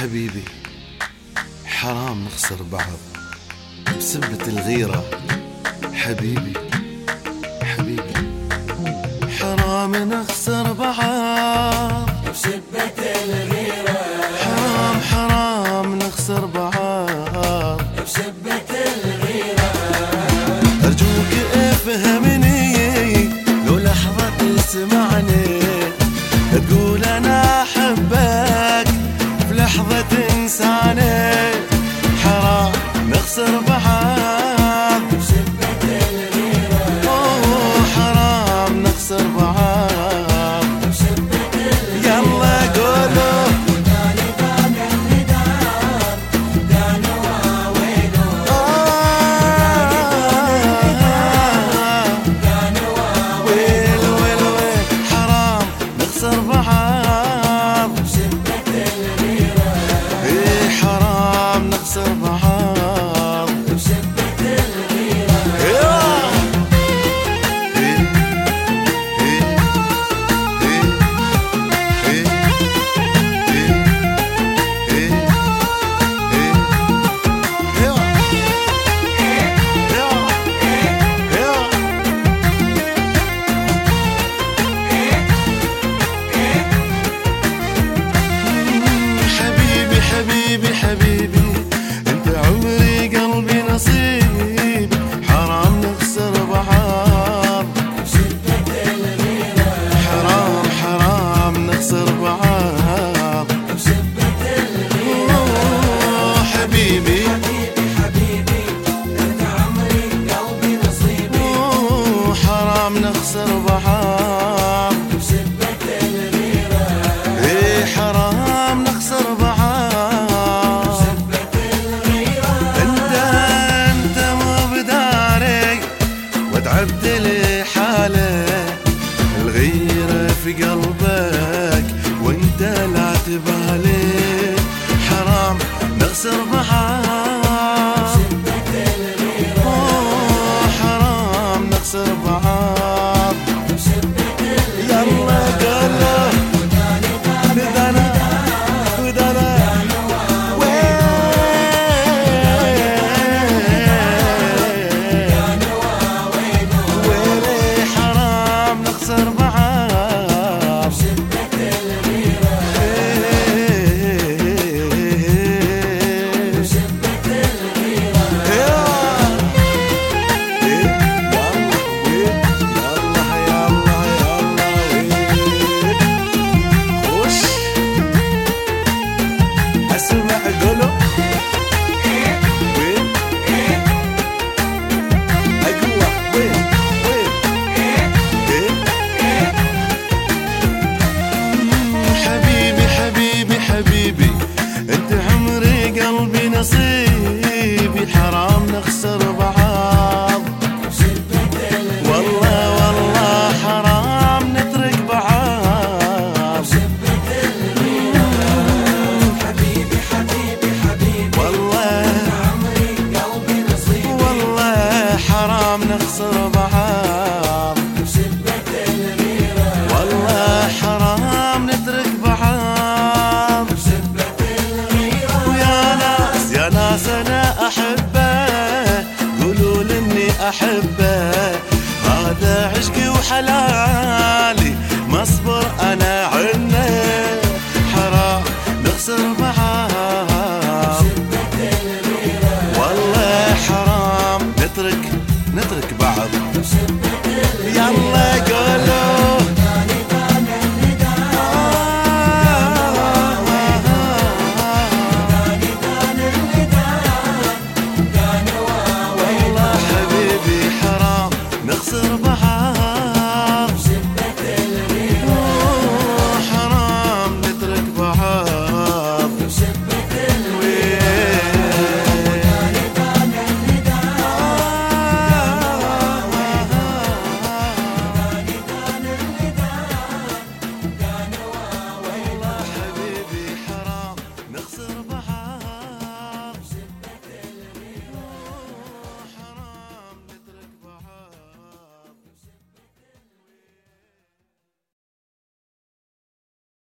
حبيبي حرام نخسر بعض بسبة الغيرة. حبيبي حبيبي حرام نخسر بعض بسبة الغيرة. حرام حرام نخسر بعض بسبة الغيرة. أرجوك افهمني لو لحظة تسمعني، تقول أنا أحبك في لحظة تنساني. حرام نخسر بعض بسبة الغيرة. أوه حرام نخسر بعض بسبة الغيرة. يلا قولوا وداني ضاق النداء، داني واويله. داني ويل ويل ويل حرام نخسر بعض بسبة الغيرة. إيه حرام نخسر بعض بسبة الغيرة. حبيبي حبيبي حبيبي انت عمري قلبي نصيب. حرام نخسر بعض بسبة الغيرة. حرام حرام نخسر بعض بسبة الغيرة. أوه حبيبي حبيبي حبيبي انت عمري قلبي نصيبي. أوه حرام نخسر بعض بسبة الغيرة. ايه حرام نخسر بعض. بسبة الغيرة. انت مو بداري وتعبت لي حالي. الغيرة في قلبك وانت لا تبالي. حرام نخسر بعض